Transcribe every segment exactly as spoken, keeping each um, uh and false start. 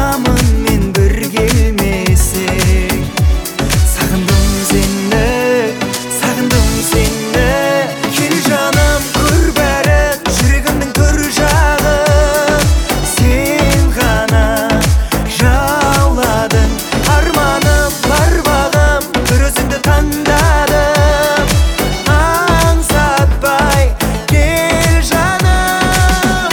Барамын мен бір келмесең. Сағындым сені, сағындым сені. Кел жаным, көр бәрін, жүрегімнің түр жағын. Сен ғана жауладың арманым, бар бағым, бір өзіңді таңдадым. Аңсатпай кел жаным.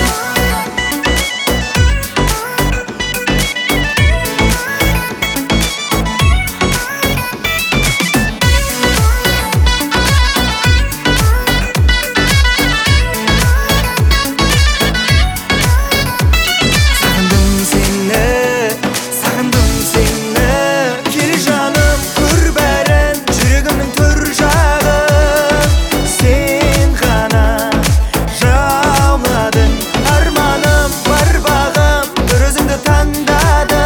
Сағындым сені, сағындым сені. Кел жаным, көр бәрін, жүрегімнің түр жағын. Сен ғана жауладың арманым, бар бағым, бір өзіңді таңдадым.